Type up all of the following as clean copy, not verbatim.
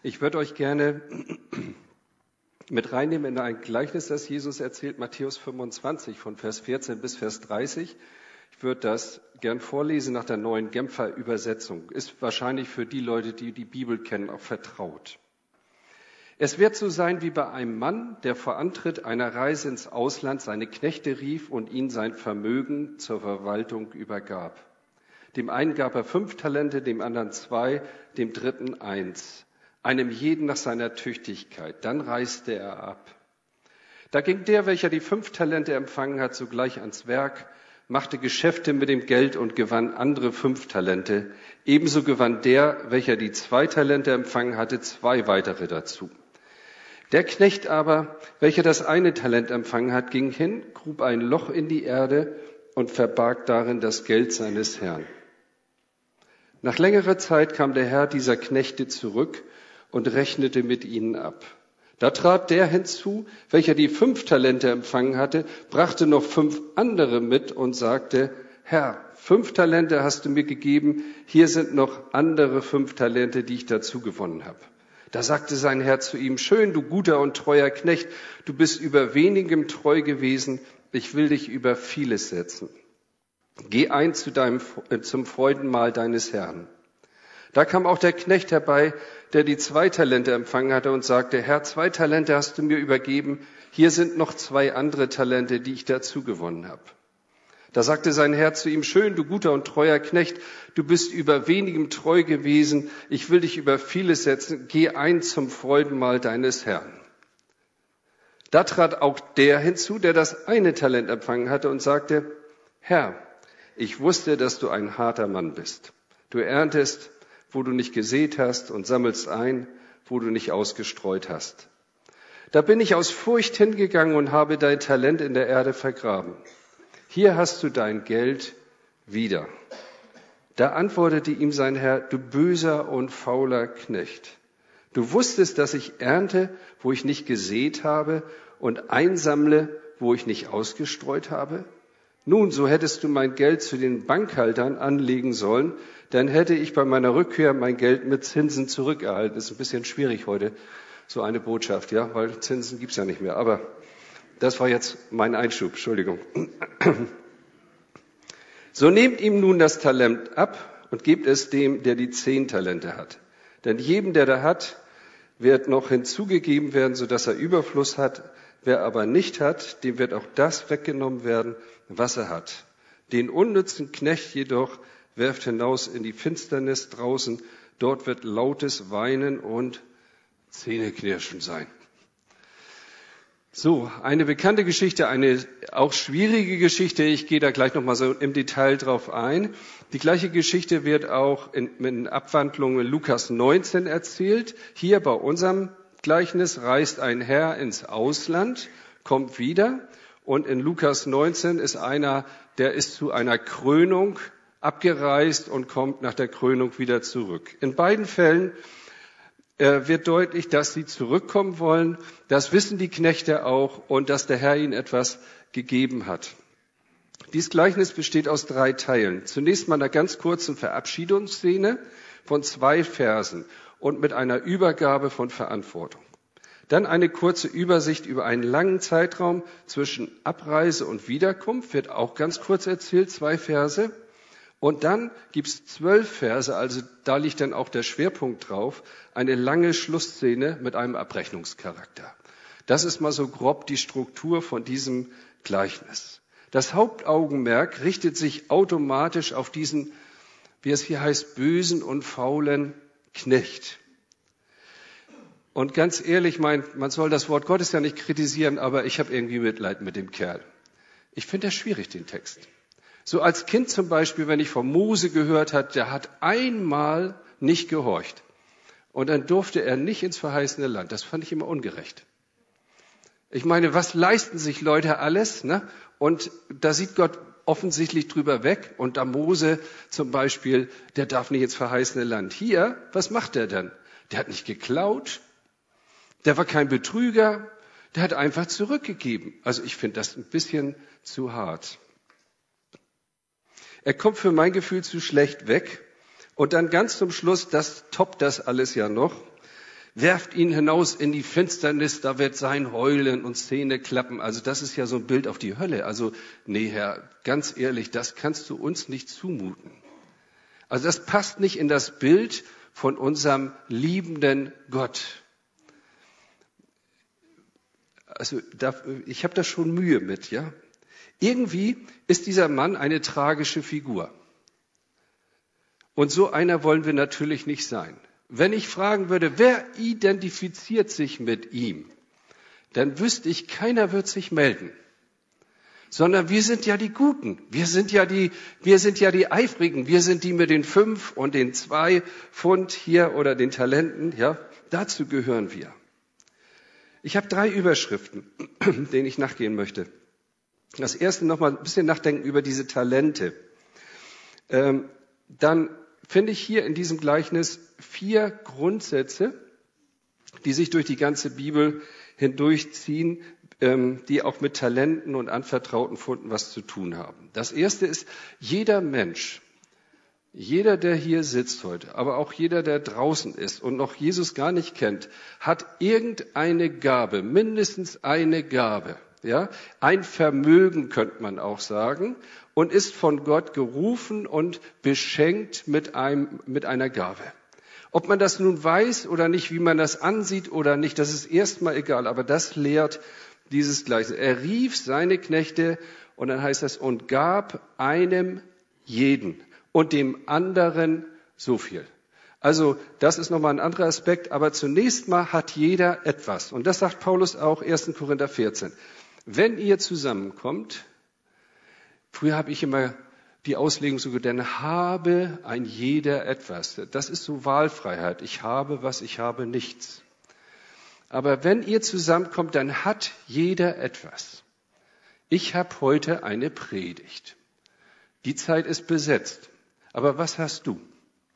Ich würde euch gerne mit reinnehmen in ein Gleichnis, das Jesus erzählt, Matthäus 25 von Vers 14 bis Vers 30. Ich würde das gern vorlesen nach der neuen Genfer Übersetzung. Ist wahrscheinlich für die Leute, die die Bibel kennen, auch vertraut. Es wird so sein wie bei einem Mann, der vor Antritt einer Reise ins Ausland seine Knechte rief und ihnen sein Vermögen zur Verwaltung übergab. Dem einen gab er 5 Talente, dem anderen 2, dem dritten 1. Einem jeden nach seiner Tüchtigkeit. Dann reiste er ab. Da ging der, welcher die 5 Talente empfangen hat, sogleich ans Werk, machte Geschäfte mit dem Geld und gewann andere 5 Talente. Ebenso gewann der, welcher die 2 Talente empfangen hatte, 2 weitere dazu. Der Knecht aber, welcher das eine Talent empfangen hat, ging hin, grub ein Loch in die Erde und verbarg darin das Geld seines Herrn. Nach längerer Zeit kam der Herr dieser Knechte zurück und rechnete mit ihnen ab. Da trat der hinzu, welcher die 5 Talente empfangen hatte, brachte noch 5 andere mit und sagte, Herr, 5 Talente hast du mir gegeben, hier sind noch andere 5 Talente, die ich dazu gewonnen habe. Da sagte sein Herr zu ihm, schön, du guter und treuer Knecht, du bist über wenigem treu gewesen, ich will dich über vieles setzen. Geh ein zum Freudenmahl deines Herrn. Da kam auch der Knecht herbei, der die 2 Talente empfangen hatte und sagte, Herr, 2 Talente hast du mir übergeben, hier sind noch 2 andere Talente, die ich dazu gewonnen habe. Da sagte sein Herr zu ihm, schön, du guter und treuer Knecht, du bist über wenigem treu gewesen, ich will dich über vieles setzen, geh ein zum Freudenmahl deines Herrn. Da trat auch der hinzu, der das eine Talent empfangen hatte und sagte, Herr, ich wusste, dass du ein harter Mann bist. Du erntest, wo du nicht gesät hast und sammelst ein, wo du nicht ausgestreut hast. Da bin ich aus Furcht hingegangen und habe dein Talent in der Erde vergraben. Hier hast du dein Geld wieder. Da antwortete ihm sein Herr, du böser und fauler Knecht. Du wusstest, dass ich ernte, wo ich nicht gesät habe und einsammle, wo ich nicht ausgestreut habe? Nun, so hättest du mein Geld zu den Bankhaltern anlegen sollen, dann hätte ich bei meiner Rückkehr mein Geld mit Zinsen zurückerhalten. Ist ein bisschen schwierig heute, so eine Botschaft, ja, weil Zinsen gibt's ja nicht mehr. Aber das war jetzt mein Einschub, Entschuldigung. So nehmt ihm nun das Talent ab und gebt es dem, der die 10 Talente hat. Denn jedem, der da hat, wird noch hinzugegeben werden, sodass er Überfluss hat. Wer aber nicht hat, dem wird auch das weggenommen werden, was er hat. Den unnützen Knecht jedoch werft hinaus in die Finsternis draußen. Dort wird lautes Weinen und Zähneknirschen sein. So, eine bekannte Geschichte, eine auch schwierige Geschichte. Ich gehe da gleich nochmal so im Detail drauf ein. Die gleiche Geschichte wird auch in Abwandlungen in Lukas 19 erzählt. Hier bei unserem Gleichnis reist ein Herr ins Ausland, kommt wieder. Und in Lukas 19 ist einer, der ist zu einer Krönung abgereist und kommt nach der Krönung wieder zurück. In beiden Fällen wird deutlich, dass sie zurückkommen wollen. Das wissen die Knechte auch und dass der Herr ihnen etwas gegeben hat. Dieses Gleichnis besteht aus 3 Teilen. Zunächst mal einer ganz kurzen Verabschiedungsszene von 2 Versen und mit einer Übergabe von Verantwortung. Dann eine kurze Übersicht über einen langen Zeitraum zwischen Abreise und Wiederkunft, wird auch ganz kurz erzählt, 2 Verse. Und dann gibt's 12 Verse, also da liegt dann auch der Schwerpunkt drauf, eine lange Schlussszene mit einem Abrechnungscharakter. Das ist mal so grob die Struktur von diesem Gleichnis. Das Hauptaugenmerk richtet sich automatisch auf diesen, wie es hier heißt, bösen und faulen Knecht. Und ganz ehrlich, man soll das Wort Gottes ja nicht kritisieren, aber ich habe irgendwie Mitleid mit dem Kerl. Ich finde das schwierig, den Text. So als Kind zum Beispiel, wenn ich von Mose gehört habe, der hat einmal nicht gehorcht. Und dann durfte er nicht ins verheißene Land. Das fand ich immer ungerecht. Ich meine, was leisten sich Leute alles? Ne? Und da sieht Gott offensichtlich drüber weg. Und da Mose zum Beispiel, der darf nicht ins verheißene Land. Hier, was macht er denn? Der hat nicht geklaut. Der war kein Betrüger. Der hat einfach zurückgegeben. Also ich finde das ein bisschen zu hart. Er kommt für mein Gefühl zu schlecht weg. Und dann ganz zum Schluss, das toppt das alles ja noch, Werft ihn hinaus in die Finsternis, da wird sein Heulen und Zähne klappen. Also das ist ja so ein Bild auf die Hölle. Also nee, Herr, ganz ehrlich, das kannst du uns nicht zumuten. Also das passt nicht in das Bild von unserem liebenden Gott. Also ich habe da schon Mühe mit, ja. Irgendwie ist dieser Mann eine tragische Figur. Und so einer wollen wir natürlich nicht sein. Wenn ich fragen würde, wer identifiziert sich mit ihm, dann wüsste ich, keiner wird sich melden. Sondern wir sind ja die Guten, wir sind ja die Eifrigen, wir sind die mit den 5 und den 2 Pfund hier oder den Talenten, ja, dazu gehören wir. Ich habe 3 Überschriften, denen ich nachgehen möchte. Das erste nochmal ein bisschen nachdenken über diese Talente. Dann finde ich hier in diesem Gleichnis 4 Grundsätze, die sich durch die ganze Bibel hindurchziehen, die auch mit Talenten und anvertrauten Funden was zu tun haben. Das erste ist, jeder Mensch, jeder, der hier sitzt heute, aber auch jeder, der draußen ist und noch Jesus gar nicht kennt, hat irgendeine Gabe, mindestens eine Gabe, ja, ein Vermögen könnte man auch sagen, und ist von Gott gerufen und beschenkt mit einer Gabe. Ob man das nun weiß oder nicht, wie man das ansieht oder nicht, das ist erstmal egal, aber das lehrt dieses Gleichnis. Er rief seine Knechte und dann heißt das, und gab einem jeden und dem anderen so viel. Also das ist nochmal ein anderer Aspekt, aber zunächst mal hat jeder etwas. Und das sagt Paulus auch, 1. Korinther 14. Wenn ihr zusammenkommt, früher habe ich immer die Auslegung so gedacht, dann habe ein jeder etwas. Das ist so Wahlfreiheit. Ich habe was, ich habe nichts. Aber wenn ihr zusammenkommt, dann hat jeder etwas. Ich habe heute eine Predigt. Die Zeit ist besetzt. Aber was hast du?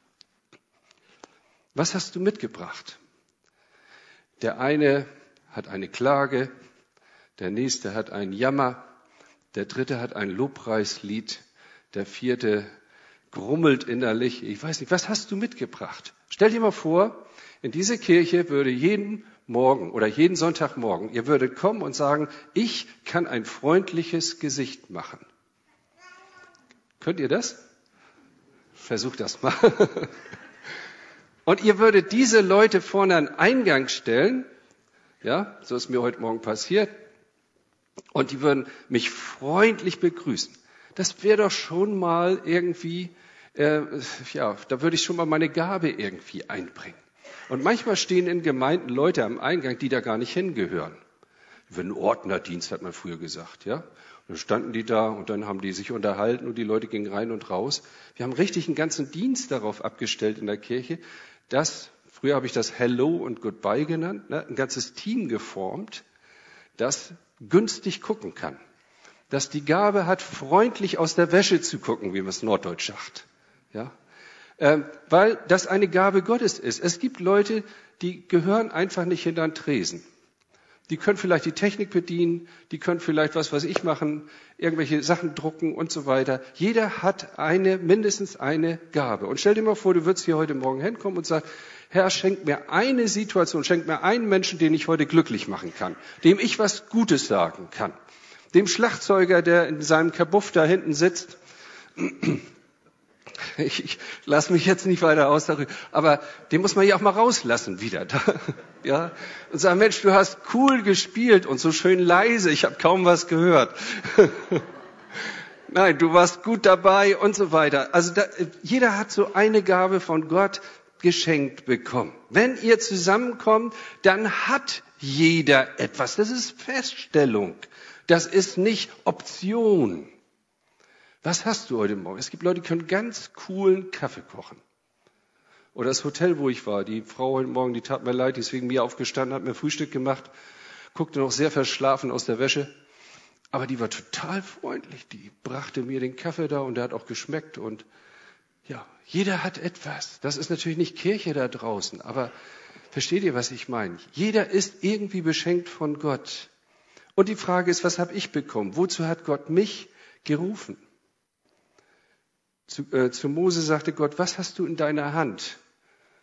Was hast du mitgebracht? Der eine hat eine Klage, der nächste hat einen Jammer, der dritte hat ein Lobpreislied, der vierte grummelt innerlich. Ich weiß nicht, was hast du mitgebracht? Stell dir mal vor, in diese Kirche würde jeden Morgen oder jeden Sonntagmorgen, ihr würdet kommen und sagen, ich kann ein freundliches Gesicht machen. Könnt ihr das? Versucht das mal. Und ihr würdet diese Leute vorne an den Eingang stellen, ja, so ist mir heute Morgen passiert, und die würden mich freundlich begrüßen. Das wäre doch schon mal irgendwie, da würde ich schon mal meine Gabe irgendwie einbringen. Und manchmal stehen in Gemeinden Leute am Eingang, die da gar nicht hingehören. Für einen Ordnerdienst hat man früher gesagt, ja. Und dann standen die da und dann haben die sich unterhalten und die Leute gingen rein und raus. Wir haben richtig einen ganzen Dienst darauf abgestellt in der Kirche, früher habe ich das Hello und Goodbye genannt, ein ganzes Team geformt, das günstig gucken kann. Das die Gabe hat, freundlich aus der Wäsche zu gucken, wie man es norddeutsch sagt. Ja? Weil das eine Gabe Gottes ist. Es gibt Leute, die gehören einfach nicht hinter den Tresen. Die können vielleicht die Technik bedienen, die können vielleicht was weiß ich machen, irgendwelche Sachen drucken und so weiter. Jeder hat mindestens eine Gabe. Und stell dir mal vor, du würdest hier heute Morgen hinkommen und sagen, Herr, schenk mir eine Situation, schenk mir einen Menschen, den ich heute glücklich machen kann, dem ich was Gutes sagen kann. Dem Schlagzeuger, der in seinem Kabuff da hinten sitzt. Ich lasse mich jetzt nicht weiter aus darüber, aber den muss man ja auch mal rauslassen wieder. Ja? Und sagen, Mensch, du hast cool gespielt und so schön leise, ich habe kaum was gehört. Nein, du warst gut dabei und so weiter. Also jeder hat so eine Gabe von Gott geschenkt bekommen. Wenn ihr zusammenkommt, dann hat jeder etwas. Das ist Feststellung. Das ist nicht Option. Was hast du heute Morgen? Es gibt Leute, die können ganz coolen Kaffee kochen. Oder das Hotel, wo ich war, die Frau heute Morgen, die tat mir leid, die ist wegen mir aufgestanden, hat mir Frühstück gemacht, guckte noch sehr verschlafen aus der Wäsche. Aber die war total freundlich. Die brachte mir den Kaffee da und der hat auch geschmeckt. Und ja, jeder hat etwas. Das ist natürlich nicht Kirche da draußen, aber versteht ihr, was ich meine? Jeder ist irgendwie beschenkt von Gott. Und die Frage ist, was habe ich bekommen? Wozu hat Gott mich gerufen? Zu Mose sagte Gott, was hast du in deiner Hand?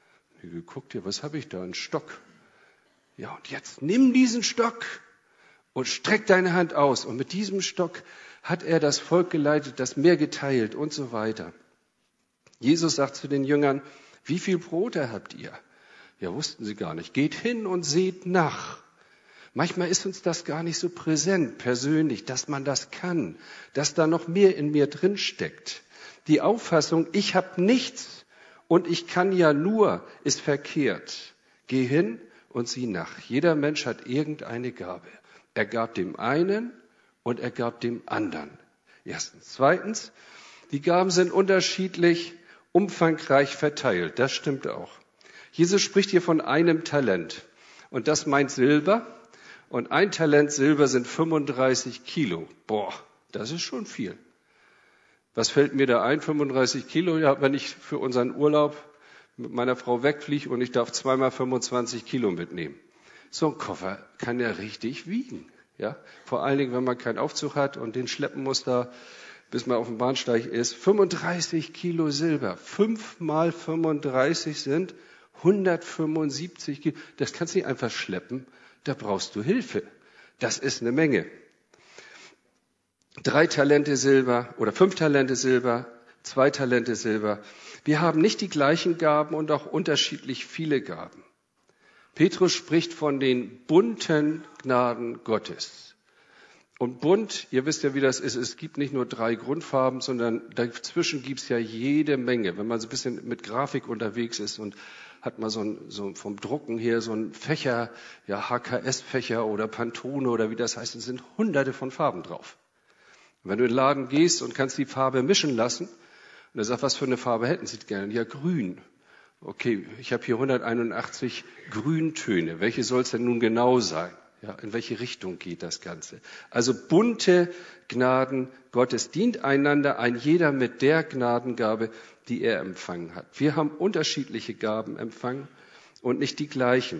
geguckt, ja, was habe ich da? Einen Stock. Ja, und jetzt nimm diesen Stock und streck deine Hand aus. Und mit diesem Stock hat er das Volk geleitet, das Meer geteilt und so weiter. Jesus sagt zu den Jüngern, wie viel Brote habt ihr? Ja, wussten sie gar nicht. Geht hin und seht nach. Manchmal ist uns das gar nicht so präsent, persönlich, dass man das kann, dass da noch mehr in mir drin steckt. Die Auffassung, ich habe nichts und ich kann ja nur, ist verkehrt. Geh hin und sieh nach. Jeder Mensch hat irgendeine Gabe. Er gab dem einen und er gab dem anderen. Erstens. Zweitens, die Gaben sind unterschiedlich, umfangreich verteilt. Das stimmt auch. Jesus spricht hier von einem Talent. Und das meint Silber. Und ein Talent Silber sind 35 Kilo. Boah, das ist schon viel. Was fällt mir da ein? 35 Kilo? Ja, wenn ich für unseren Urlaub mit meiner Frau wegfliege und ich darf zweimal 25 Kilo mitnehmen. So ein Koffer kann ja richtig wiegen. Ja? Vor allen Dingen, wenn man keinen Aufzug hat und den schleppen muss da, bis man auf dem Bahnsteig ist. 35 Kilo Silber. 5 mal 35 sind 175 Kilo. Das kannst du nicht einfach schleppen. Da brauchst du Hilfe. Das ist eine Menge. 3 Talente Silber oder 5 Talente Silber, 2 Talente Silber. Wir haben nicht die gleichen Gaben und auch unterschiedlich viele Gaben. Petrus spricht von den bunten Gnaden Gottes. Und bunt, ihr wisst ja, wie das ist, es gibt nicht nur 3 Grundfarben, sondern dazwischen gibt es ja jede Menge. Wenn man so ein bisschen mit Grafik unterwegs ist und hat mal so vom Drucken her so ein Fächer, ja HKS-Fächer oder Pantone oder wie das heißt, es sind hunderte von Farben drauf. Und wenn du in den Laden gehst und kannst die Farbe mischen lassen, und er sagt, was für eine Farbe hätten Sie gerne? Ja, grün. Okay, ich habe hier 181 Grüntöne. Welche soll es denn nun genau sein? Ja, in welche Richtung geht das Ganze? Also bunte Gnaden Gottes, dient einander ein jeder mit der Gnadengabe, die er empfangen hat. Wir haben unterschiedliche Gaben empfangen und nicht die gleichen.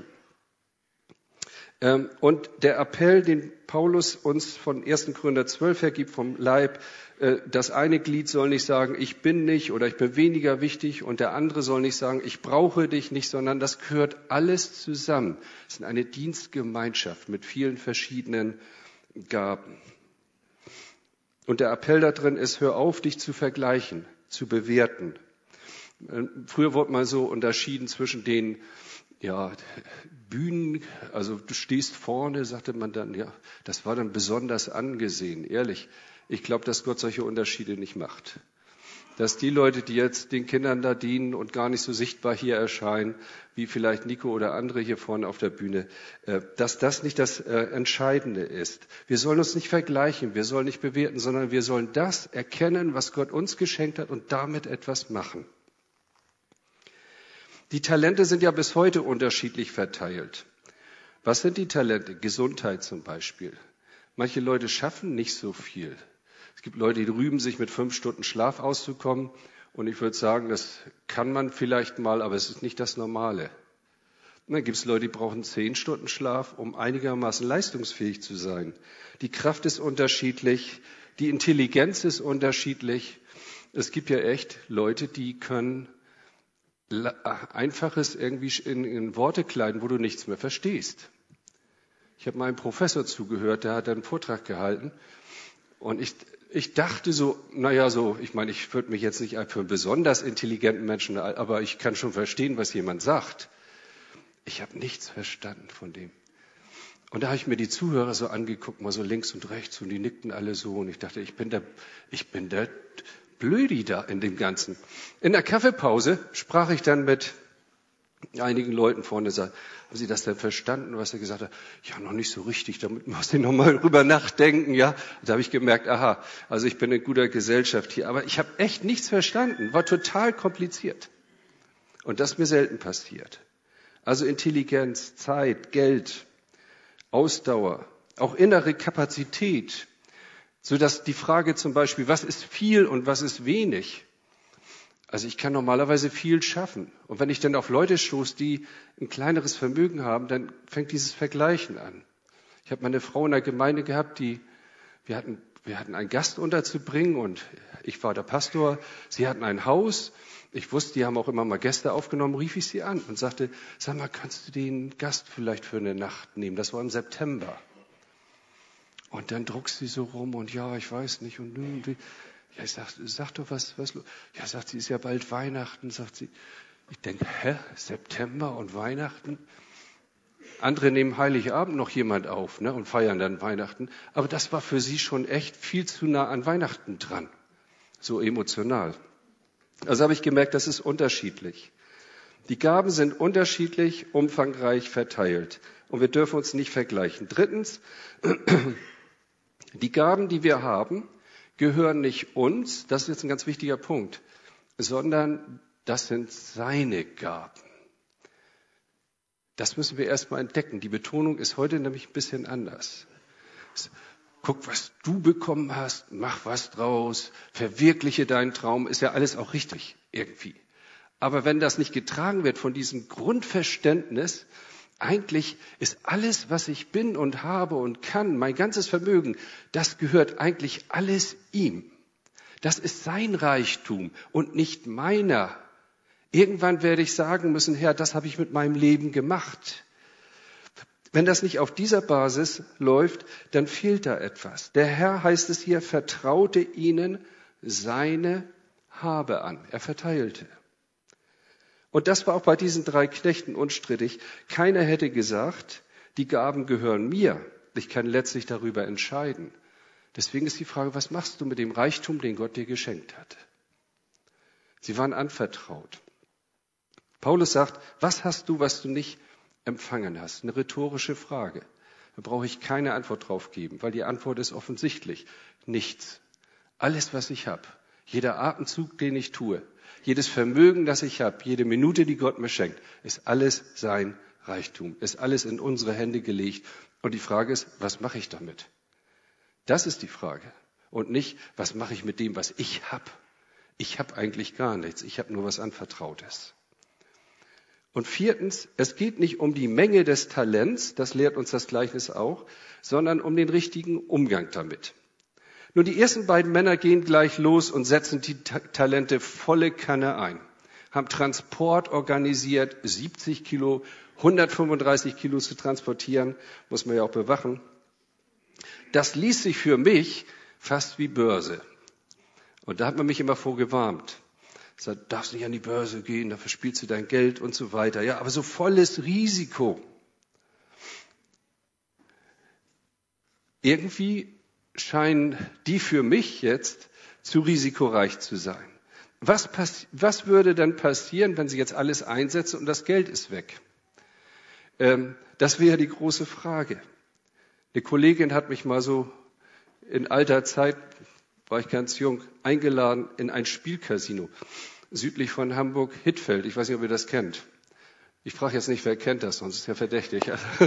Und der Appell, den Paulus uns von 1. Korinther 12 her gibt, vom Leib, das eine Glied soll nicht sagen, ich bin nicht oder ich bin weniger wichtig und der andere soll nicht sagen, ich brauche dich nicht, sondern das gehört alles zusammen. Es ist eine Dienstgemeinschaft mit vielen verschiedenen Gaben. Und der Appell da drin ist, hör auf, dich zu vergleichen, zu bewerten. Früher wurde mal so unterschieden zwischen den Bühnen, also du stehst vorne, sagte man dann, ja, das war dann besonders angesehen. Ehrlich, ich glaube, dass Gott solche Unterschiede nicht macht. Dass die Leute, die jetzt den Kindern da dienen und gar nicht so sichtbar hier erscheinen, wie vielleicht Nico oder andere hier vorne auf der Bühne, dass das nicht das Entscheidende ist. Wir sollen uns nicht vergleichen, wir sollen nicht bewerten, sondern wir sollen das erkennen, was Gott uns geschenkt hat und damit etwas machen. Die Talente sind ja bis heute unterschiedlich verteilt. Was sind die Talente? Gesundheit zum Beispiel. Manche Leute schaffen nicht so viel. Es gibt Leute, die rühmen sich mit 5 Stunden Schlaf auszukommen. Und ich würde sagen, das kann man vielleicht mal, aber es ist nicht das Normale. Und dann gibt es Leute, die brauchen 10 Stunden Schlaf, um einigermaßen leistungsfähig zu sein. Die Kraft ist unterschiedlich, die Intelligenz ist unterschiedlich. Es gibt ja echt Leute, die können Einfaches irgendwie in Worte kleiden, wo du nichts mehr verstehst. Ich habe meinem Professor zugehört, der hat einen Vortrag gehalten und ich dachte so, ich meine, ich würde mich jetzt nicht für einen besonders intelligenten Menschen, aber ich kann schon verstehen, was jemand sagt. Ich habe nichts verstanden von dem. Und da habe ich mir die Zuhörer so angeguckt, mal so links und rechts und die nickten alle so und ich dachte, ich bin der Blödi da in dem Ganzen. In der Kaffeepause sprach ich dann mit einigen Leuten vorne, haben Sie das denn verstanden, was er gesagt hat? Ja, noch nicht so richtig, damit muss ich noch mal drüber nachdenken, ja. Da habe ich gemerkt, aha, also ich bin in guter Gesellschaft hier, aber ich habe echt nichts verstanden, war total kompliziert. Und das ist mir selten passiert. Also Intelligenz, Zeit, Geld, Ausdauer, auch innere Kapazität, sodass die Frage zum Beispiel, was ist viel und was ist wenig? Also ich kann normalerweise viel schaffen. Und wenn ich dann auf Leute stoße, die ein kleineres Vermögen haben, dann fängt dieses Vergleichen an. Ich habe meine Frau in der Gemeinde gehabt, wir hatten einen Gast unterzubringen und ich war der Pastor. Sie hatten ein Haus Ich wusste, die haben auch immer mal Gäste aufgenommen, rief ich sie an und sagte, sag mal, kannst du den Gast vielleicht für eine Nacht nehmen? Das war im September. Und dann druckst sie so rum und ja, ich weiß nicht. Und ja, ich sag doch was. Ja, sagt sie, ist ja bald Weihnachten, sagt sie. Ich denke, September und Weihnachten? Andere nehmen Heiligabend noch jemand auf, ne, und feiern dann Weihnachten. Aber das war für sie schon echt viel zu nah an Weihnachten dran. So emotional. Also habe ich gemerkt, das ist unterschiedlich. Die Gaben sind unterschiedlich, umfangreich verteilt. Und wir dürfen uns nicht vergleichen. Drittens, die Gaben, die wir haben, gehören nicht uns, das ist jetzt ein ganz wichtiger Punkt, sondern das sind seine Gaben. Das müssen wir erstmal entdecken. Die Betonung ist heute nämlich ein bisschen anders. Guck, was du bekommen hast, mach was draus, verwirkliche deinen Traum, ist ja alles auch richtig irgendwie. Aber wenn das nicht getragen wird von diesem Grundverständnis, eigentlich ist alles, was ich bin und habe und kann, mein ganzes Vermögen, das gehört eigentlich alles ihm. Das ist sein Reichtum und nicht meiner. Irgendwann werde ich sagen müssen, Herr, das habe ich mit meinem Leben gemacht. Wenn das nicht auf dieser Basis läuft, dann fehlt da etwas. Der Herr, heißt es hier, vertraute ihnen seine Habe an. Er verteilte. Und das war auch bei diesen 3 Knechten unstrittig. Keiner hätte gesagt, die Gaben gehören mir. Ich kann letztlich darüber entscheiden. Deswegen ist die Frage, was machst du mit dem Reichtum, den Gott dir geschenkt hat? Sie waren anvertraut. Paulus sagt, was hast du, was du nicht empfangen hast? Eine rhetorische Frage. Da brauche ich keine Antwort drauf geben, weil die Antwort ist offensichtlich. Nichts. Alles, was ich habe, jeder Atemzug, den ich tue, jedes Vermögen, das ich habe, jede Minute, die Gott mir schenkt, ist alles sein Reichtum, ist alles in unsere Hände gelegt. Und die Frage ist, was mache ich damit? Das ist die Frage. Und nicht, was mache ich mit dem, was ich habe? Ich habe eigentlich gar nichts, ich habe nur was Anvertrautes. Und 4, es geht nicht um die Menge des Talents, das lehrt uns das Gleichnis auch, sondern um den richtigen Umgang damit. Nur die ersten beiden Männer gehen gleich los und setzen die Talente volle Kanne ein. Haben Transport organisiert, 70 Kilo, 135 Kilo zu transportieren, muss man ja auch bewachen. Das ließ sich für mich fast wie Börse. Und da hat man mich immer vorgewarnt. Sagt, darfst nicht an die Börse gehen, da verspielst du dein Geld und so weiter. Ja, aber so volles Risiko. Irgendwie scheinen die für mich jetzt zu risikoreich zu sein. Was würde dann passieren, wenn sie jetzt alles einsetzen und das Geld ist weg? Das wäre die große Frage. Eine Kollegin hat mich mal so in alter Zeit, war ich ganz jung, eingeladen in ein Spielcasino südlich von Hamburg, Hittfeld. Ich weiß nicht, ob ihr das kennt. Ich frage jetzt nicht, wer kennt das, sonst ist ja verdächtig.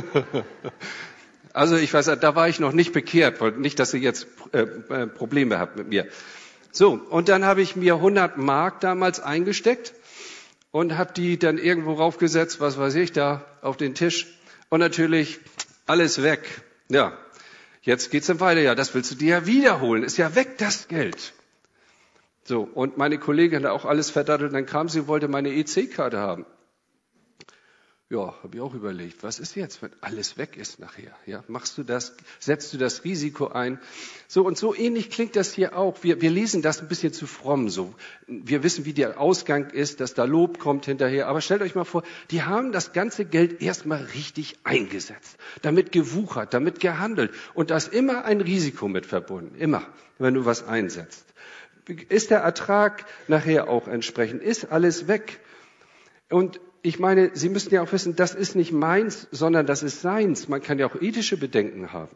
Also ich weiß, da war ich noch nicht bekehrt, nicht, dass ihr jetzt Probleme habt mit mir. So, und dann habe ich mir 100 Mark damals eingesteckt und habe die dann irgendwo raufgesetzt, was weiß ich, da auf den Tisch. Und natürlich alles weg. Ja, jetzt geht's dann weiter. Ja, das willst du dir ja wiederholen. Ist ja weg, das Geld. So, und meine Kollegin hat auch alles verdattelt. Dann kam sie und wollte meine EC-Karte haben. Ja, habe ich auch überlegt, was ist jetzt, wenn alles weg ist nachher? Ja, machst du das, setzt du das Risiko ein? So und so ähnlich klingt das hier auch. Wir lesen das ein bisschen zu fromm so. Wir wissen, wie der Ausgang ist, dass da Lob kommt hinterher. Aber stellt euch mal vor, die haben das ganze Geld erstmal richtig eingesetzt, damit gewuchert, damit gehandelt. Und da ist immer ein Risiko mit verbunden, immer, wenn du was einsetzt. Ist der Ertrag nachher auch entsprechend? Ist alles weg? Und ich meine, Sie müssen ja auch wissen, das ist nicht meins, sondern das ist seins. Man kann ja auch ethische Bedenken haben.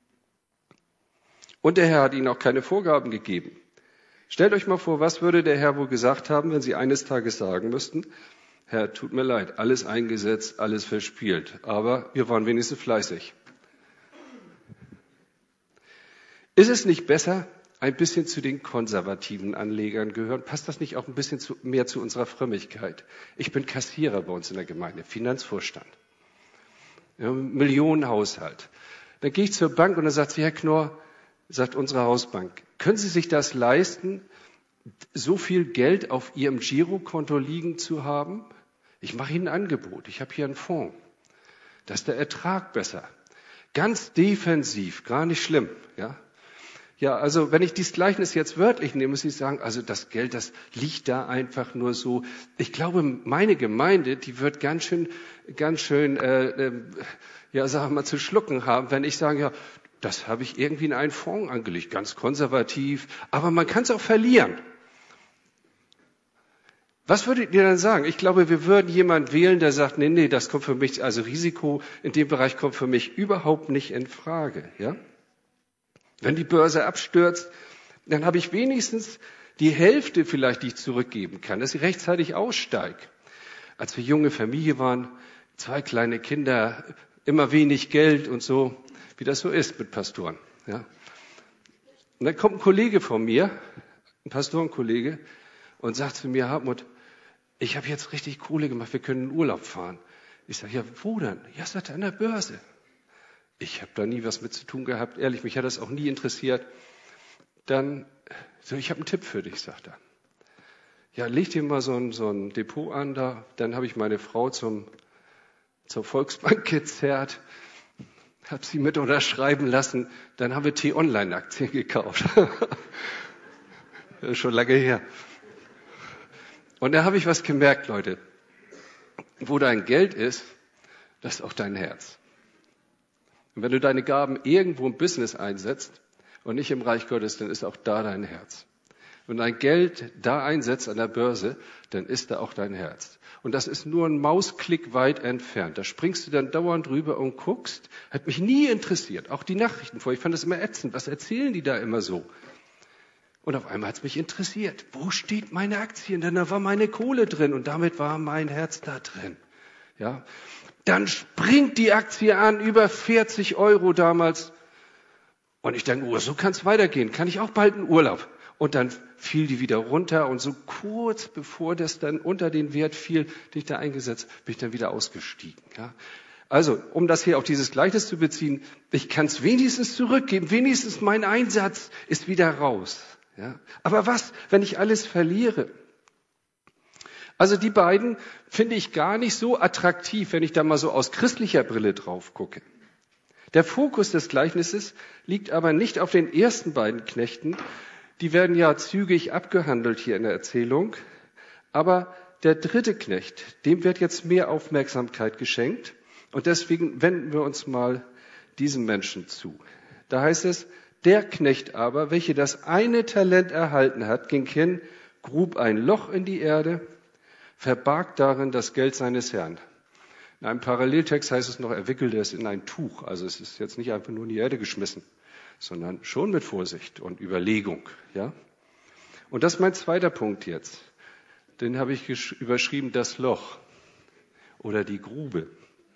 Und der Herr hat Ihnen auch keine Vorgaben gegeben. Stellt euch mal vor, was würde der Herr wohl gesagt haben, wenn Sie eines Tages sagen müssten, Herr, tut mir leid, alles eingesetzt, alles verspielt, aber wir waren wenigstens fleißig. Ist es nicht besser, ein bisschen zu den konservativen Anlegern gehören? Passt das nicht auch ein bisschen mehr zu unserer Frömmigkeit? Ich bin Kassierer bei uns in der Gemeinde, Finanzvorstand. Ja, Millionenhaushalt. Dann gehe ich zur Bank und dann sagt sie, Herr Knorr, sagt unsere Hausbank, können Sie sich das leisten, so viel Geld auf Ihrem Girokonto liegen zu haben? Ich mache Ihnen ein Angebot. Ich habe hier einen Fonds. Da ist der Ertrag besser. Ganz defensiv, gar nicht schlimm. Ja, also wenn ich dieses Gleichnis jetzt wörtlich nehme, muss ich sagen, also das Geld, das liegt da einfach nur so. Ich glaube, meine Gemeinde, die wird ganz schön, ja, sagen wir mal, zu schlucken haben, wenn ich sage, ja, das habe ich irgendwie in einen Fonds angelegt, ganz konservativ, aber man kann es auch verlieren. Was würdet ihr dann sagen? Ich glaube, wir würden jemanden wählen, der sagt, nee, das kommt für mich, also Risiko in dem Bereich kommt für mich überhaupt nicht in Frage. Ja? Wenn die Börse abstürzt, dann habe ich wenigstens die Hälfte vielleicht, die ich zurückgeben kann, dass ich rechtzeitig aussteige. Als wir junge Familie waren, 2 kleine Kinder, immer wenig Geld und so, wie das so ist mit Pastoren. Ja? Und dann kommt ein Kollege von mir, ein Pastorenkollege, und sagt zu mir, Hartmut, ich habe jetzt richtig Kohle gemacht, wir können in Urlaub fahren. Ich sage, ja, wo denn? Ja, sagt er, an der Börse. Ich habe da nie was mit zu tun gehabt, ehrlich, mich hat das auch nie interessiert. Dann, so, ich habe einen Tipp für dich, sagt er. Ja, leg dir mal so ein Depot an da, dann habe ich meine Frau zur Volksbank gezerrt, habe sie mit unterschreiben lassen, dann haben wir T-Online-Aktien gekauft. Das ist schon lange her. Und da habe ich was gemerkt, Leute. Wo dein Geld ist, das ist auch dein Herz. Und wenn du deine Gaben irgendwo im Business einsetzt und nicht im Reich Gottes, dann ist auch da dein Herz. Wenn dein Geld da einsetzt an der Börse, dann ist da auch dein Herz. Und das ist nur ein Mausklick weit entfernt. Da springst du dann dauernd drüber und guckst. Hat mich nie interessiert. Auch die Nachrichten vorher. Ich fand das immer ätzend. Was erzählen die da immer so? Und auf einmal hat es mich interessiert. Wo steht meine Aktien? Denn da war meine Kohle drin und damit war mein Herz da drin. Ja. Dann springt die Aktie an, über 40 € damals. Und ich denke, so kann es weitergehen. Kann ich auch bald in Urlaub? Und dann fiel die wieder runter und so kurz bevor das dann unter den Wert fiel, den ich da eingesetzt, bin ich dann wieder ausgestiegen. Ja. Also, um das hier auf dieses Gleichnis zu beziehen, ich kann es wenigstens zurückgeben, wenigstens mein Einsatz ist wieder raus. Ja. Aber was, wenn ich alles verliere? Also die beiden finde ich gar nicht so attraktiv, wenn ich da mal so aus christlicher Brille drauf gucke. Der Fokus des Gleichnisses liegt aber nicht auf den ersten beiden Knechten, die werden ja zügig abgehandelt hier in der Erzählung, aber der dritte Knecht, dem wird jetzt mehr Aufmerksamkeit geschenkt und deswegen wenden wir uns mal diesem Menschen zu. Da heißt es, der Knecht aber, welcher das eine Talent erhalten hat, ging hin, grub ein Loch in die Erde, verbarg darin das Geld seines Herrn. In einem Paralleltext heißt es noch, er wickelte es in ein Tuch. Also es ist jetzt nicht einfach nur in die Erde geschmissen, sondern schon mit Vorsicht und Überlegung. Ja? Und das ist mein zweiter Punkt jetzt. Den habe ich überschrieben, das Loch oder die Grube.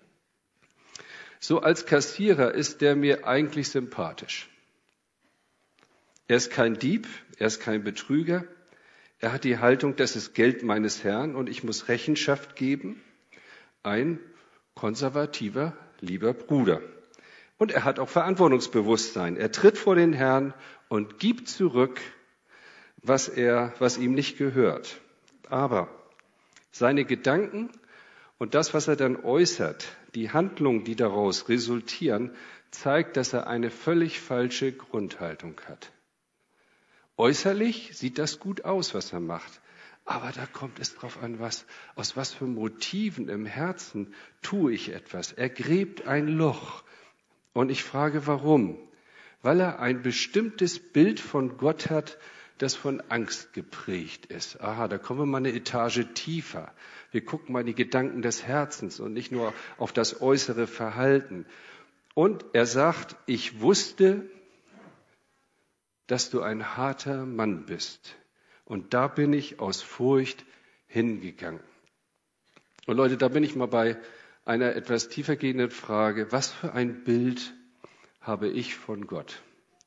So als Kassierer ist der mir eigentlich sympathisch. Er ist kein Dieb, er ist kein Betrüger. Er hat die Haltung, das ist Geld meines Herrn und ich muss Rechenschaft geben. Ein konservativer, lieber Bruder. Und er hat auch Verantwortungsbewusstsein. Er tritt vor den Herrn und gibt zurück, was ihm nicht gehört. Aber seine Gedanken und das, was er dann äußert, die Handlungen, die daraus resultieren, zeigt, dass er eine völlig falsche Grundhaltung hat. Äußerlich sieht das gut aus, was er macht. Aber da kommt es drauf an, aus was für Motiven im Herzen tue ich etwas. Er gräbt ein Loch. Und ich frage, warum? Weil er ein bestimmtes Bild von Gott hat, das von Angst geprägt ist. Aha, da kommen wir mal eine Etage tiefer. Wir gucken mal in die Gedanken des Herzens und nicht nur auf das äußere Verhalten. Und er sagt, ich wusste, dass du ein harter Mann bist. Und da bin ich aus Furcht hingegangen. Und Leute, da bin ich mal bei einer etwas tiefergehenden Frage. Was für ein Bild habe ich von Gott?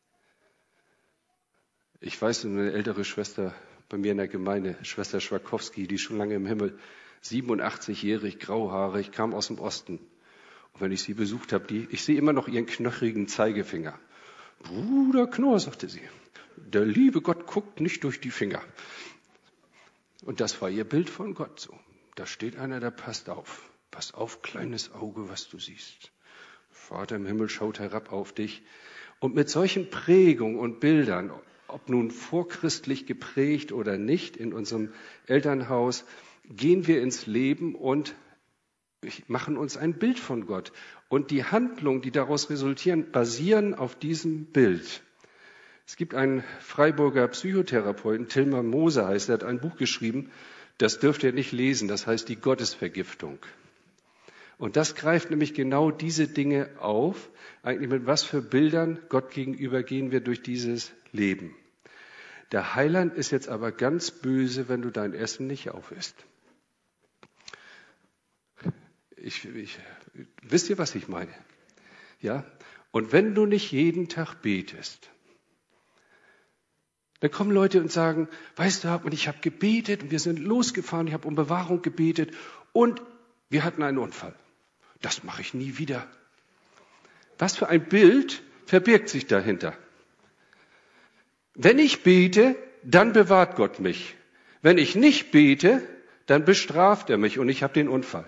Ich weiß, eine ältere Schwester bei mir in der Gemeinde, Schwester Schwakowski, die ist schon lange im Himmel, 87-jährig, grauhaarig, kam aus dem Osten. Und wenn ich sie besucht habe, ich sehe immer noch ihren knochigen Zeigefinger. Bruder Knorr, sagte sie, Der liebe Gott guckt nicht durch die Finger. Und das war ihr Bild von Gott so. Da steht einer, der passt auf. Pass auf, kleines Auge, was du siehst. Vater im Himmel schaut herab auf dich. Und mit solchen Prägungen und Bildern, ob nun vorchristlich geprägt oder nicht, in unserem Elternhaus, gehen wir ins Leben und machen uns ein Bild von Gott. Und die Handlungen, die daraus resultieren, basieren auf diesem Bild. Es gibt einen Freiburger Psychotherapeuten, Tilman Moser heißt, der hat ein Buch geschrieben, das dürft ihr nicht lesen, das heißt die Gottesvergiftung. Und das greift nämlich genau diese Dinge auf, eigentlich mit was für Bildern Gott gegenüber gehen wir durch dieses Leben. Der Heiland ist jetzt aber ganz böse, wenn du dein Essen nicht aufisst. Wisst ihr, was ich meine? Ja? Und wenn du nicht jeden Tag betest, dann kommen Leute und sagen, weißt du, Hartmann, ich habe gebetet und wir sind losgefahren, ich habe um Bewahrung gebetet und wir hatten einen Unfall. Das mache ich nie wieder. Was für ein Bild verbirgt sich dahinter? Wenn ich bete, dann bewahrt Gott mich. Wenn ich nicht bete, dann bestraft er mich und ich habe den Unfall.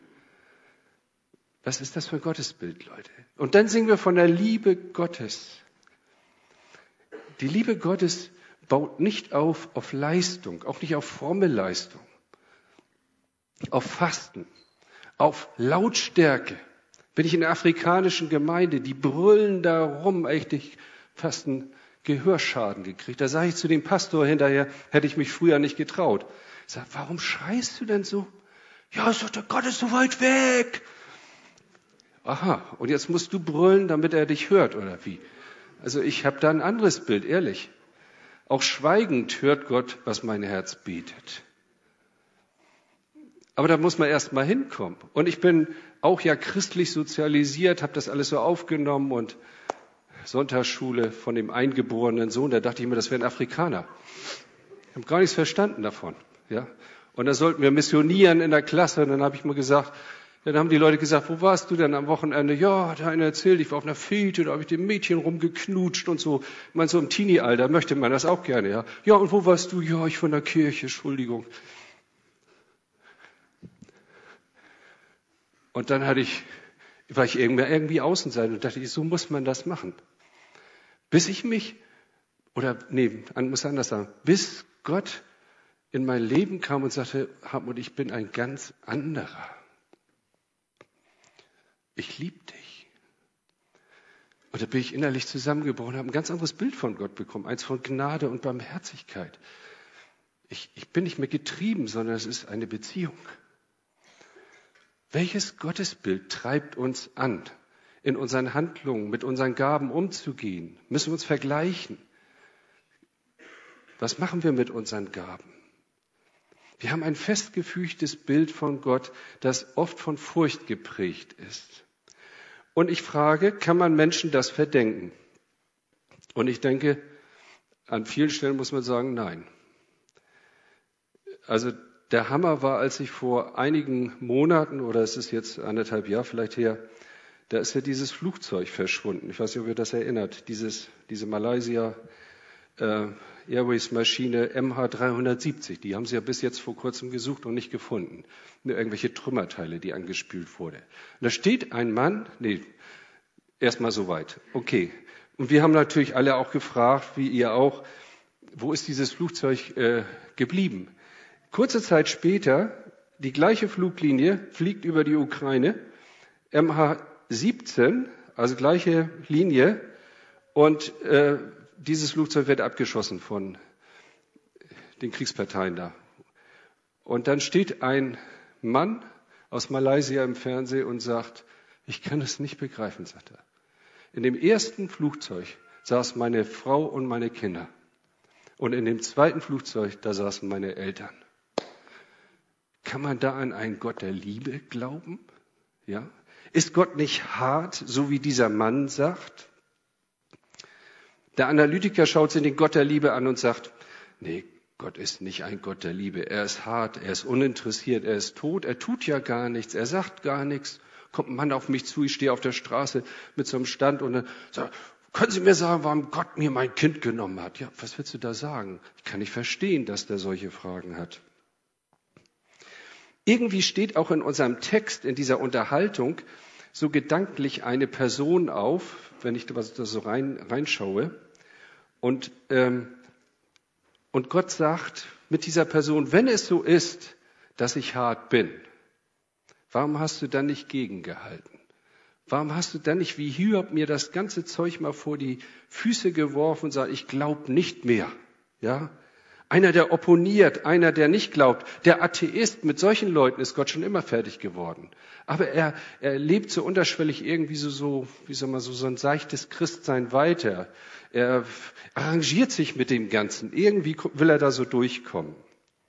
Was ist das für ein Gottesbild, Leute? Und dann singen wir von der Liebe Gottes. Die Liebe Gottes baut nicht auf Leistung, auch nicht auf fromme Leistung, auf Fasten, auf Lautstärke. Bin ich in der afrikanischen Gemeinde, die brüllen da rum, echt, ich fast einen Gehörschaden gekriegt. Da sage ich zu dem Pastor hinterher, hätte ich mich früher nicht getraut. Ich sage, warum schreist du denn so? Ja, sagt er, Gott ist so weit weg. Aha, und jetzt musst du brüllen, damit er dich hört, oder wie? Also ich habe da ein anderes Bild, ehrlich. Auch schweigend hört Gott, was mein Herz betet. Aber da muss man erst mal hinkommen. Und ich bin auch ja christlich sozialisiert, habe das alles so aufgenommen und Sonntagsschule von dem eingeborenen Sohn, da dachte ich mir, das wäre ein Afrikaner. Ich habe gar nichts verstanden davon. Ja? Und da sollten wir missionieren in der Klasse. Und dann habe ich mal gesagt, dann haben die Leute gesagt, wo warst du denn am Wochenende? Ja, hat einer erzählt, ich war auf einer Fete, da habe ich dem Mädchen rumgeknutscht und so. Ich meine, so im Teenie-Alter möchte man das auch gerne, ja. Ja, und wo warst du? Ja, ich von der Kirche, Entschuldigung. Und dann war ich irgendwie Außenseiter und dachte, so muss man das machen. Bis Gott in mein Leben kam und sagte, Hartmut, ich bin ein ganz anderer. Ich liebe dich. Und da bin ich innerlich zusammengebrochen, habe ein ganz anderes Bild von Gott bekommen, eins von Gnade und Barmherzigkeit. Ich bin nicht mehr getrieben, sondern es ist eine Beziehung. Welches Gottesbild treibt uns an, in unseren Handlungen, mit unseren Gaben umzugehen? Müssen wir uns vergleichen? Was machen wir mit unseren Gaben? Wir haben ein festgefügtes Bild von Gott, das oft von Furcht geprägt ist. Und ich frage, kann man Menschen das verdenken? Und ich denke, an vielen Stellen muss man sagen, nein. Also der Hammer war, als ich vor einigen Monaten, oder es ist jetzt 1,5 Jahre vielleicht her, da ist ja dieses Flugzeug verschwunden. Ich weiß nicht, ob ihr das erinnert. Diese Malaysia Airways Maschine MH370. Die haben sie ja bis jetzt vor kurzem gesucht und nicht gefunden. Nur irgendwelche Trümmerteile, die angespült wurden. Und da steht ein Mann, erstmal soweit. Okay. Und wir haben natürlich alle auch gefragt, wie ihr auch, wo ist dieses Flugzeug geblieben? Kurze Zeit später, die gleiche Fluglinie fliegt über die Ukraine, MH17, also gleiche Linie, und dieses Flugzeug wird abgeschossen von den Kriegsparteien da. Und dann steht ein Mann aus Malaysia im Fernsehen und sagt, ich kann es nicht begreifen, sagt er. In dem ersten Flugzeug saß meine Frau und meine Kinder. Und in dem zweiten Flugzeug, da saßen meine Eltern. Kann man da an einen Gott der Liebe glauben? Ja? Ist Gott nicht hart, so wie dieser Mann sagt? Der Analytiker schaut sich den Gott der Liebe an und sagt, nee, Gott ist nicht ein Gott der Liebe. Er ist hart, er ist uninteressiert, er ist tot, er tut ja gar nichts, er sagt gar nichts. Kommt ein Mann auf mich zu, ich stehe auf der Straße mit so einem Stand und dann sagt, können Sie mir sagen, warum Gott mir mein Kind genommen hat? Ja, was willst du da sagen? Ich kann nicht verstehen, dass der solche Fragen hat. Irgendwie steht auch in unserem Text, in dieser Unterhaltung, so gedanklich eine Person auf, wenn ich da so reinschaue. Und Gott sagt mit dieser Person, wenn es so ist, dass ich hart bin, warum hast du dann nicht gegengehalten? Warum hast du dann nicht wie Hiob mir das ganze Zeug mal vor die Füße geworfen und sagt, ich glaube nicht mehr? Ja? Einer, der opponiert, einer, der nicht glaubt, der Atheist, mit solchen Leuten ist Gott schon immer fertig geworden. Aber er lebt so unterschwellig irgendwie so ein seichtes Christsein weiter. Er arrangiert sich mit dem Ganzen. Irgendwie will er da so durchkommen.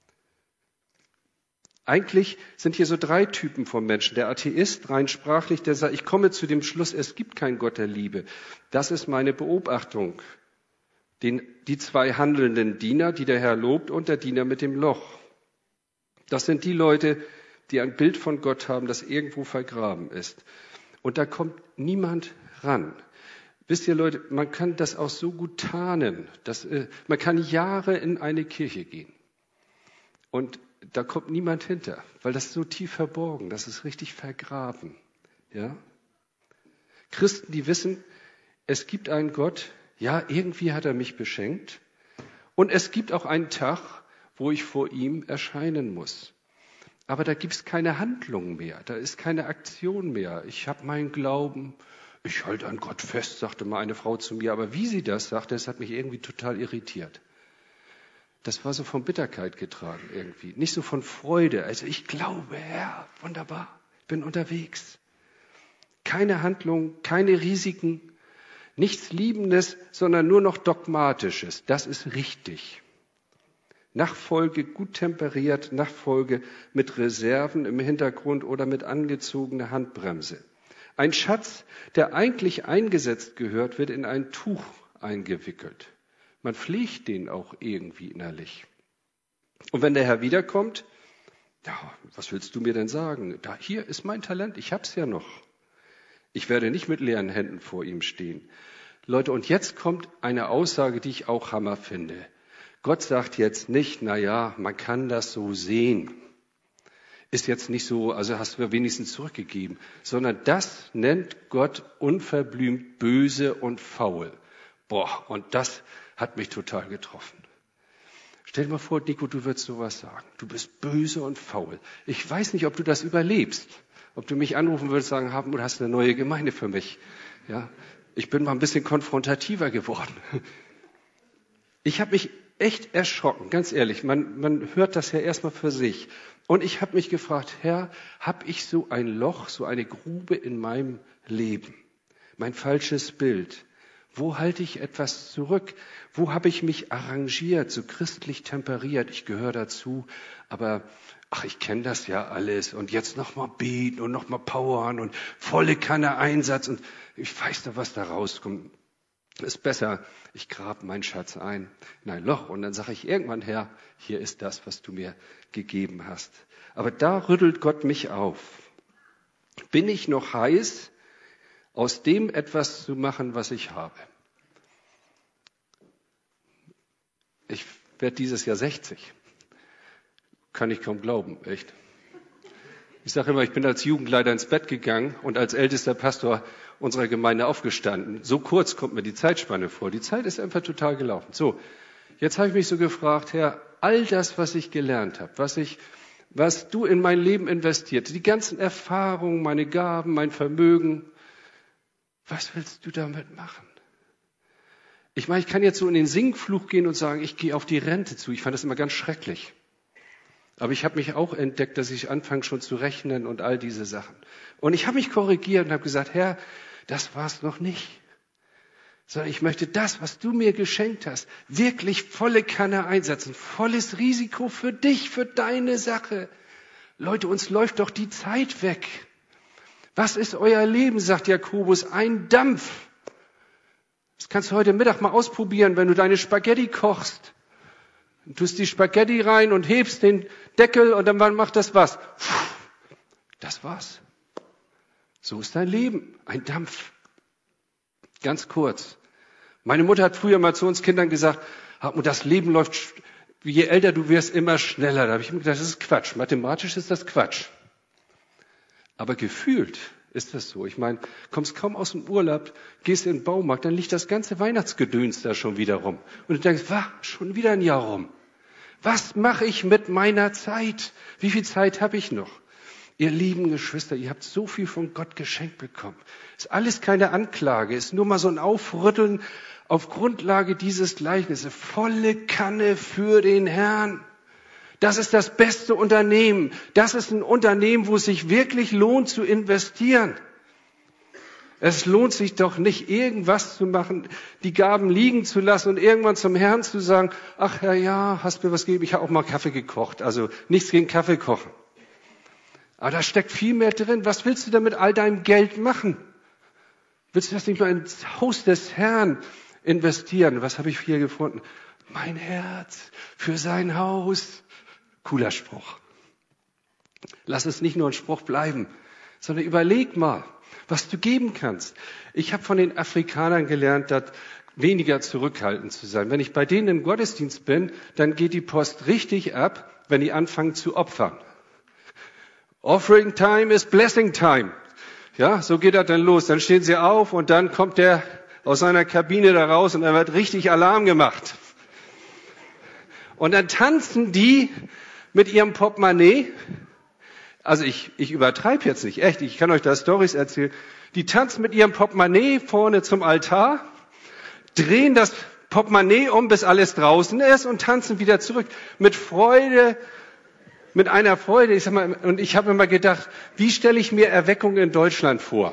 Eigentlich sind hier so 3 Typen von Menschen. Der Atheist, rein sprachlich, der sagt, ich komme zu dem Schluss, es gibt keinen Gott der Liebe. Das ist meine Beobachtung. Die 2 handelnden Diener, die der Herr lobt, und der Diener mit dem Loch. Das sind die Leute, die ein Bild von Gott haben, das irgendwo vergraben ist. Und da kommt niemand ran. Wisst ihr Leute, man kann das auch so gut tarnen. Man kann Jahre in eine Kirche gehen. Und da kommt niemand hinter, weil das ist so tief verborgen, das ist richtig vergraben. Ja? Christen, die wissen, es gibt einen Gott, ja, irgendwie hat er mich beschenkt. Und es gibt auch einen Tag, wo ich vor ihm erscheinen muss. Aber da gibt es keine Handlung mehr, da ist keine Aktion mehr. Ich habe meinen Glauben, ich halte an Gott fest, sagte mal eine Frau zu mir. Aber wie sie das sagte, das hat mich irgendwie total irritiert. Das war so von Bitterkeit getragen irgendwie, nicht so von Freude. Also ich glaube, Herr, wunderbar, bin unterwegs. Keine Handlung, keine Risiken. Nichts Liebendes, sondern nur noch Dogmatisches. Das ist richtig. Nachfolge gut temperiert, Nachfolge mit Reserven im Hintergrund oder mit angezogener Handbremse. Ein Schatz, der eigentlich eingesetzt gehört, wird in ein Tuch eingewickelt. Man pflegt den auch irgendwie innerlich. Und wenn der Herr wiederkommt, ja, was willst du mir denn sagen? Hier ist mein Talent, ich hab's ja noch. Ich werde nicht mit leeren Händen vor ihm stehen. Leute, und jetzt kommt eine Aussage, die ich auch Hammer finde. Gott sagt jetzt nicht, man kann das so sehen. Ist jetzt nicht so, also hast du wenigstens zurückgegeben, sondern das nennt Gott unverblümt böse und faul. Und das hat mich total getroffen. Stell dir mal vor, Nico, du würdest sowas sagen. Du bist böse und faul. Ich weiß nicht, ob du das überlebst. Ob du mich anrufen würdest, sagen, du hast eine neue Gemeinde für mich. Ja, ich bin mal ein bisschen konfrontativer geworden. Ich habe mich echt erschrocken, ganz ehrlich. Man hört das ja erstmal für sich. Und ich habe mich gefragt, Herr, habe ich so ein Loch, so eine Grube in meinem Leben? Mein falsches Bild. Wo halte ich etwas zurück? Wo habe ich mich arrangiert, so christlich temperiert? Ich gehöre dazu, aber ich kenne das ja alles. Und jetzt nochmal beten und nochmal powern und volle Kanne Einsatz. Und ich weiß doch, was da rauskommt. Ist besser, ich grabe meinen Schatz ein in ein Loch. Und dann sage ich irgendwann, Herr, hier ist das, was du mir gegeben hast. Aber da rüttelt Gott mich auf. Bin ich noch heiß, aus dem etwas zu machen, was ich habe? Ich werde dieses Jahr 60. Kann ich kaum glauben, echt. Ich sage immer, ich bin als Jugendleiter ins Bett gegangen und als ältester Pastor unserer Gemeinde aufgestanden. So kurz kommt mir die Zeitspanne vor. Die Zeit ist einfach total gelaufen. So, jetzt habe ich mich so gefragt, Herr, all das, was ich gelernt habe, was du in mein Leben investiert, die ganzen Erfahrungen, meine Gaben, mein Vermögen, was willst du damit machen? Ich meine, ich kann jetzt so in den Sinkflug gehen und sagen, ich gehe auf die Rente zu. Ich fand das immer ganz schrecklich. Aber ich habe mich auch entdeckt, dass ich anfange schon zu rechnen und all diese Sachen. Und ich habe mich korrigiert und habe gesagt, Herr, das war's noch nicht. Sondern ich möchte das, was du mir geschenkt hast, wirklich volle Kanne einsetzen. Volles Risiko für dich, für deine Sache. Leute, uns läuft doch die Zeit weg. Was ist euer Leben, sagt Jakobus, ein Dampf. Das kannst du heute Mittag mal ausprobieren, wenn du deine Spaghetti kochst. Du tust die Spaghetti rein und hebst den Deckel und dann macht das was. Das war's. So ist dein Leben, ein Dampf. Ganz kurz. Meine Mutter hat früher mal zu uns Kindern gesagt, Hartmut, das Leben läuft, je älter du wirst, immer schneller. Da habe ich mir gedacht, das ist Quatsch. Mathematisch ist das Quatsch. Aber gefühlt ist das so. Ich meine, kommst kaum aus dem Urlaub, gehst in den Baumarkt, dann liegt das ganze Weihnachtsgedöns da schon wieder rum. Und du denkst, schon wieder ein Jahr rum. Was mache ich mit meiner Zeit? Wie viel Zeit habe ich noch? Ihr lieben Geschwister, ihr habt so viel von Gott geschenkt bekommen. Ist alles keine Anklage, ist nur mal so ein Aufrütteln auf Grundlage dieses Gleichnisses. Volle Kanne für den Herrn. Das ist das beste Unternehmen. Das ist ein Unternehmen, wo es sich wirklich lohnt zu investieren. Es lohnt sich doch nicht, irgendwas zu machen, die Gaben liegen zu lassen und irgendwann zum Herrn zu sagen, ach ja, hast mir was gegeben, ich habe auch mal Kaffee gekocht. Also nichts gegen Kaffee kochen. Aber da steckt viel mehr drin. Was willst du denn mit all deinem Geld machen? Willst du das nicht mal ins Haus des Herrn investieren? Was habe ich hier gefunden? Mein Herz für sein Haus. Cooler Spruch. Lass es nicht nur ein Spruch bleiben, sondern überleg mal, was du geben kannst. Ich habe von den Afrikanern gelernt, weniger zurückhaltend zu sein. Wenn ich bei denen im Gottesdienst bin, dann geht die Post richtig ab, wenn die anfangen zu opfern. Offering time is blessing time. Ja, so geht das dann los. Dann stehen sie auf und dann kommt der aus seiner Kabine da raus und dann wird richtig Alarm gemacht. Und dann tanzen die mit ihrem Portemonnaie. Also ich übertreibe jetzt nicht, echt. Ich kann euch da Storys erzählen. Die tanzen mit ihrem Portemonnaie vorne zum Altar, drehen das Portemonnaie um, bis alles draußen ist und tanzen wieder zurück. Mit Freude, mit einer Freude. Ich habe immer gedacht, wie stelle ich mir Erweckung in Deutschland vor?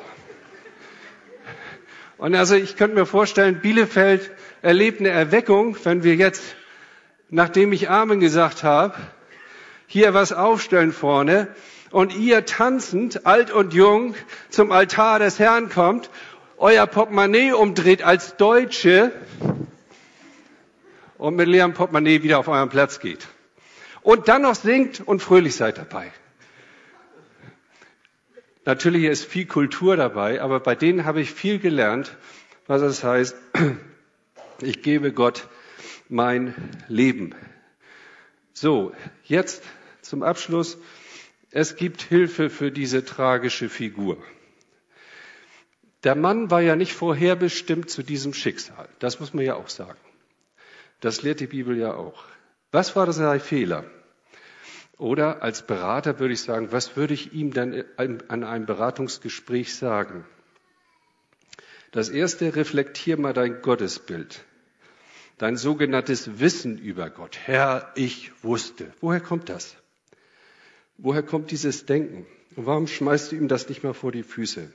Und also ich könnte mir vorstellen, Bielefeld erlebt eine Erweckung, wenn wir jetzt, nachdem ich Amen gesagt habe, hier was aufstellen vorne und ihr tanzend, alt und jung, zum Altar des Herrn kommt, euer Portemonnaie umdreht als Deutsche und mit leerem Portemonnaie wieder auf euren Platz geht. Und dann noch singt und fröhlich seid dabei. Natürlich ist viel Kultur dabei, aber bei denen habe ich viel gelernt, was es heißt, ich gebe Gott mein Leben. So, jetzt zum Abschluss. Es gibt Hilfe für diese tragische Figur. Der Mann war ja nicht vorherbestimmt zu diesem Schicksal. Das muss man ja auch sagen. Das lehrt die Bibel ja auch. Was war sein Fehler? Oder als Berater würde ich sagen, was würde ich ihm dann an einem Beratungsgespräch sagen? Das erste, reflektier mal dein Gottesbild. Dein sogenanntes Wissen über Gott. Herr, ich wusste. Woher kommt das? Woher kommt dieses Denken? Und warum schmeißt du ihm das nicht mal vor die Füße?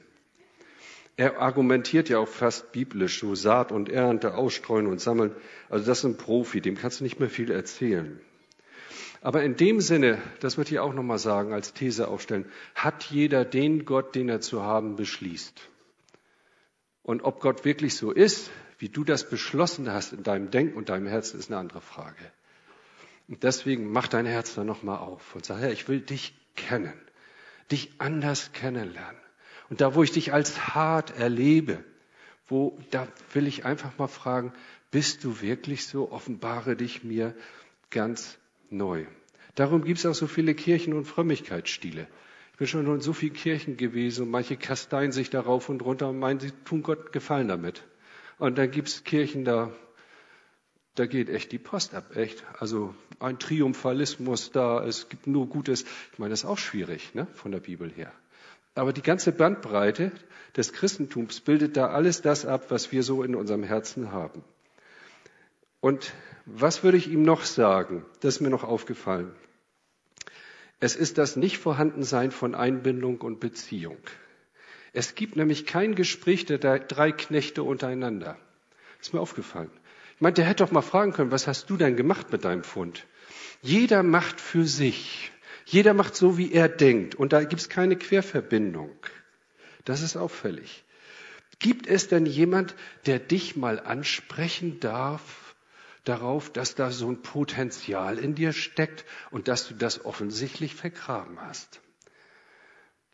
Er argumentiert ja auch fast biblisch, so Saat und Ernte, ausstreuen und sammeln. Also das ist ein Profi, dem kannst du nicht mehr viel erzählen. Aber in dem Sinne, das würde ich auch nochmal sagen, als These aufstellen, hat jeder den Gott, den er zu haben beschließt. Und ob Gott wirklich so ist, wie du das beschlossen hast in deinem Denken und deinem Herzen, ist eine andere Frage. Und deswegen mach dein Herz da nochmal auf und sag, Herr, ich will dich kennen, dich anders kennenlernen. Und da, wo ich dich als hart erlebe, da will ich einfach mal fragen, bist du wirklich so? Offenbare dich mir ganz neu. Darum gibt es auch so viele Kirchen- und Frömmigkeitsstile. Ich bin schon in so vielen Kirchen gewesen und manche kasteien sich da rauf und runter und meinen, sie tun Gott Gefallen damit. Und dann gibt es Kirchen, da geht echt die Post ab, echt. Also ein Triumphalismus da, es gibt nur Gutes. Ich meine, das ist auch schwierig, ne, von der Bibel her. Aber die ganze Bandbreite des Christentums bildet da alles das ab, was wir so in unserem Herzen haben. Und was würde ich ihm noch sagen? Das ist mir noch aufgefallen. Es ist das Nichtvorhandensein von Einbindung und Beziehung. Es gibt nämlich kein Gespräch der drei Knechte untereinander. Ist mir aufgefallen. Ich meine, der hätte doch mal fragen können, was hast du denn gemacht mit deinem Pfund? Jeder macht für sich. Jeder macht so, wie er denkt. Und da gibt es keine Querverbindung. Das ist auffällig. Gibt es denn jemand, der dich mal ansprechen darf darauf, dass da so ein Potenzial in dir steckt und dass du das offensichtlich vergraben hast?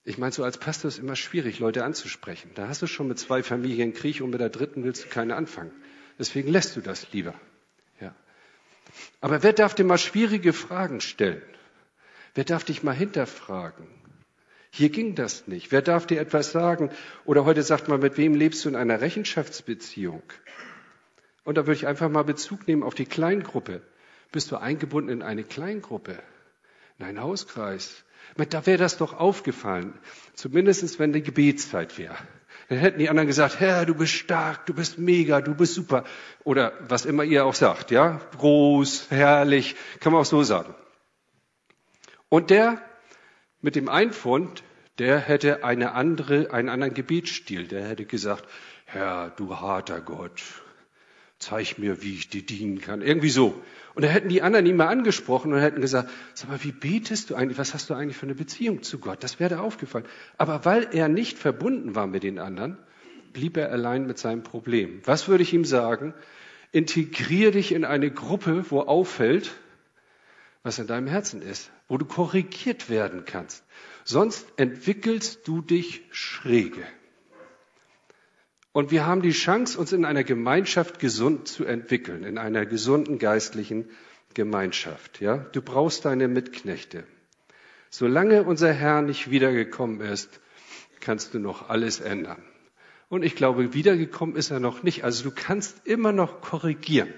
Ich meine, so als Pastor ist es immer schwierig, Leute anzusprechen. Da hast du schon mit 2 Familien Krieg und mit der 3. willst du keine anfangen. Deswegen lässt du das lieber. Ja. Aber wer darf dir mal schwierige Fragen stellen? Wer darf dich mal hinterfragen? Hier ging das nicht. Wer darf dir etwas sagen? Oder heute sagt man, mit wem lebst du in einer Rechenschaftsbeziehung? Und da würde ich einfach mal Bezug nehmen auf die Kleingruppe. Bist du eingebunden in eine Kleingruppe? In einen Hauskreis? Da wäre das doch aufgefallen. Zumindest wenn die Gebetszeit wäre. Dann hätten die anderen gesagt, Herr, du bist stark, du bist mega, du bist super. Oder was immer ihr auch sagt, ja? Groß, herrlich, kann man auch so sagen. Und der mit dem Einfund, der hätte einen anderen Gebetsstil. Der hätte gesagt, Herr, du harter Gott, zeig mir, wie ich dir dienen kann. Irgendwie so. Und da hätten die anderen ihn mal angesprochen und hätten gesagt, sag mal, wie betest du eigentlich? Was hast du eigentlich für eine Beziehung zu Gott? Das wäre da aufgefallen. Aber weil er nicht verbunden war mit den anderen, blieb er allein mit seinem Problem. Was würde ich ihm sagen? Integrier dich in eine Gruppe, wo auffällt, was in deinem Herzen ist, wo du korrigiert werden kannst. Sonst entwickelst du dich schräge. Und wir haben die Chance, uns in einer Gemeinschaft gesund zu entwickeln, in einer gesunden geistlichen Gemeinschaft. Ja? Du brauchst deine Mitknechte. Solange unser Herr nicht wiedergekommen ist, kannst du noch alles ändern. Und ich glaube, wiedergekommen ist er noch nicht. Also du kannst immer noch korrigieren.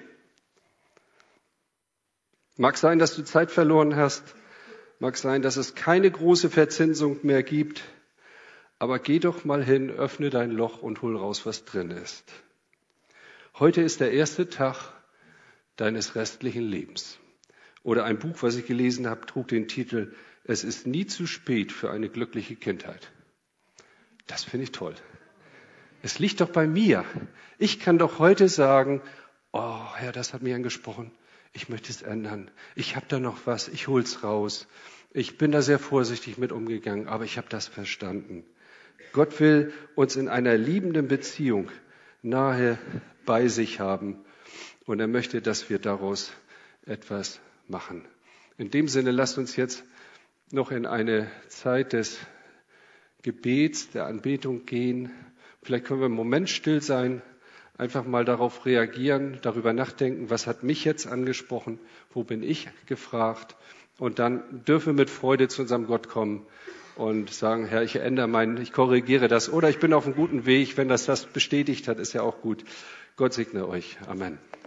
Mag sein, dass du Zeit verloren hast. Mag sein, dass es keine große Verzinsung mehr gibt. Aber geh doch mal hin, öffne dein Loch und hol raus, was drin ist. Heute ist der erste Tag deines restlichen Lebens. Oder ein Buch, was ich gelesen habe, trug den Titel, Es ist nie zu spät für eine glückliche Kindheit. Das finde ich toll. Es liegt doch bei mir. Ich kann doch heute sagen, oh Herr, das hat mich angesprochen. Ich möchte es ändern. Ich habe da noch was, ich hol's raus. Ich bin da sehr vorsichtig mit umgegangen, aber ich habe das verstanden. Gott will uns in einer liebenden Beziehung nahe bei sich haben und er möchte, dass wir daraus etwas machen. In dem Sinne, lasst uns jetzt noch in eine Zeit des Gebets, der Anbetung gehen. Vielleicht können wir einen Moment still sein, einfach mal darauf reagieren, darüber nachdenken, was hat mich jetzt angesprochen, wo bin ich gefragt und dann dürfen wir mit Freude zu unserem Gott kommen und sagen, Herr, ich korrigiere das oder ich bin auf einem guten Weg. Wenn das bestätigt hat, ist ja auch gut. Gott segne euch. Amen.